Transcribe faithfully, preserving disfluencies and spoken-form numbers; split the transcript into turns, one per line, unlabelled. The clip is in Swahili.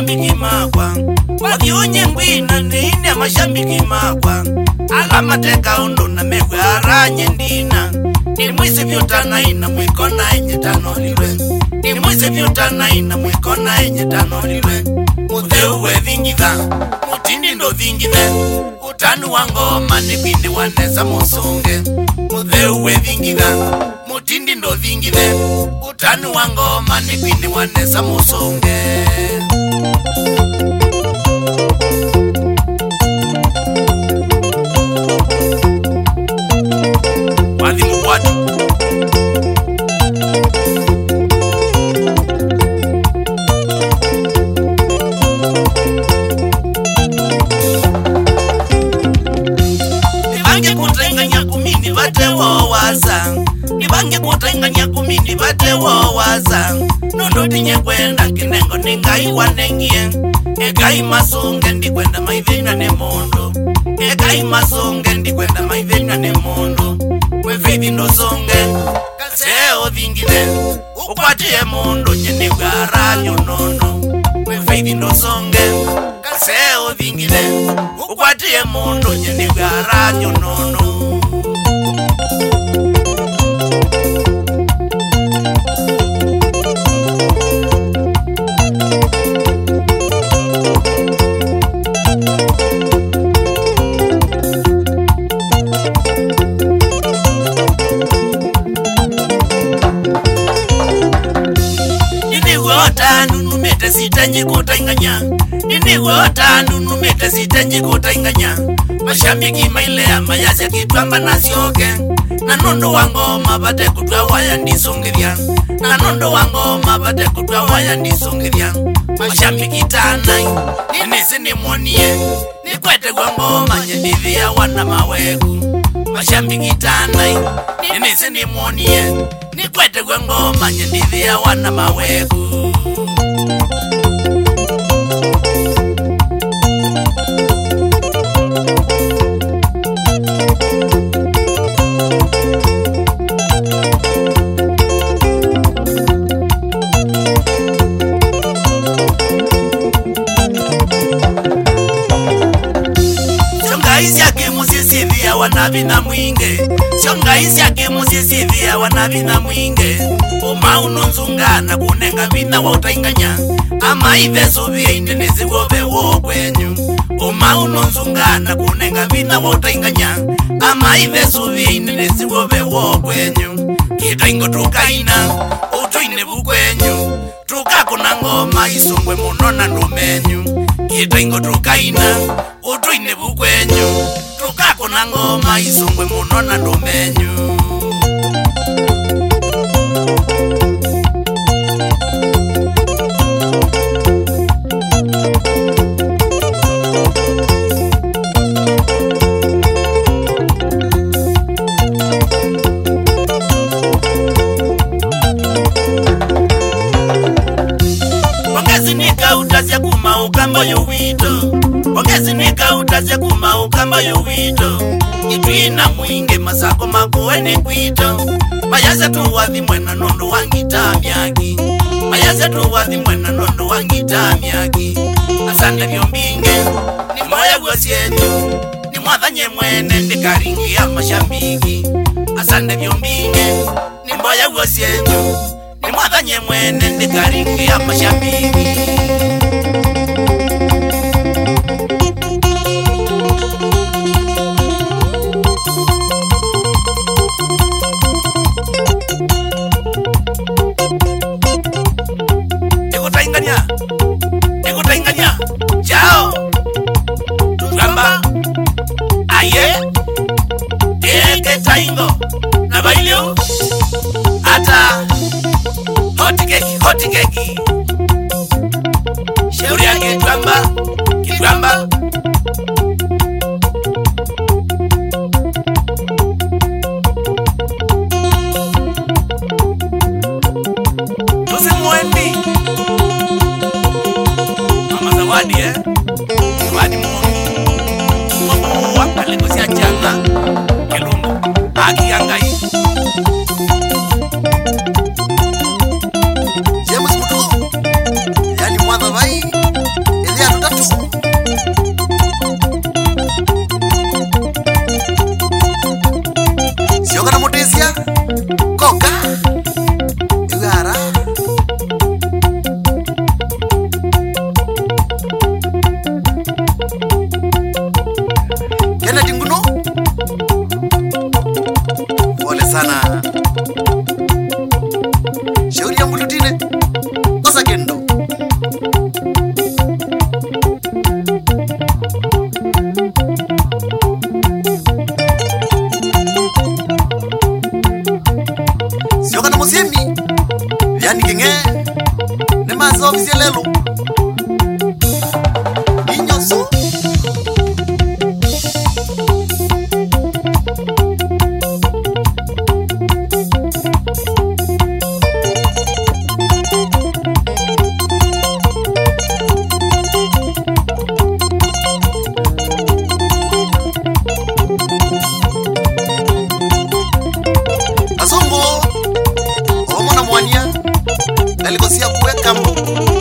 mashambiki makwa wakiunye ngwina nine mashambiki makwa alamateka undo na megwe aranye ndina ni mwisi vyutana ina mwikona enye tano liwe ni mwisi vyutana ina mwikona enye tano liwe mutheu we thingitha mutindi ndo thingithe utanu wa ngoma ni bindi wanesa musunge mutheu we thingitha mutindi ndo thingithe utanu wa ngoma ni bindi wanesa musunge wathi mukwatu nibange kutenganya kumini batewo waza nibange kutenganya kumini batewo waza nondo tinye kwenda kinengo ningai wanengie egai masunge ndi kwenda maivina ne mondo egai masunge ndi kwenda maivina ne mondo we faith ndo songe kaseo thingile ukwatie mondo nyene garanyo nono we faith ndo songe kaseo thingile ukwatie mondo nyene garanyo nono sitanyi kutainganya nini wota nunu mete sitanyi kutainganya mashambiki mailea mayasya kitwamba nasioke na nondo wangoma bate kutwa waya ndisongithya na nondo wangoma bate kutwa waya ndisongithya mashambiki tanai nini sini mwonie nikwete kwa ngoma nyendithia wana mawegu mashambiki tanai nini sini mwonie nikwete kwa ngoma nyendithia wana mawegu wanabina mwinge shonga isi yake musisivia wanabina mwinge uma ununzungana kunenga vina wa utainganya ama ive suvia indinezi wobe wo kwenyu uma ununzungana kunenga vina wa utainganya ama ive suvia indinezi wobe wo kwenyu kita ingo tukaina utuine bukwenyu tukakuna ngoma isungwe munona ndumenyu kita ingo tukaina utuine bukwenyu tukako na ngoma isungwe munona ndumenyu Ongezi nika utazia kuma ukamba yuwito Ongezi nika utazia kuma ukamba yuwito Kitwina mwinge masako makuene kwito Mayaze tuwathi mwena nondo wangita myaki Mayaze tuwathi mwena nondo wangita myaki Asande vyombinge ni moya gwasietu Ni mwathanye mwene ndikaringi ya mashambiki Asande vyombinge ni moya gwasietu Ni mwathanye mwene ndikaringi ya mashambiki Nikutainganya Nikutainganya Chao Tugamba Aye Eke taingo Na bailio Ata Hoti keki, hoti keki Shauri yake kitwamba Kitwamba Tusi mwendi Mama zawadi eh Zawadi mwoni Mwabu wapa legosia changa Kelungu Aki yangai
James Mutuku, yani mwadha vai Sioka na mutisia koka igara Kena dinguno pole sana shauri ya mulutine osa kendo Sioka na musiemi yani kenge ne mazo ofisielelo Inyoso Asombo Omo na mwania Dalikosia kuweka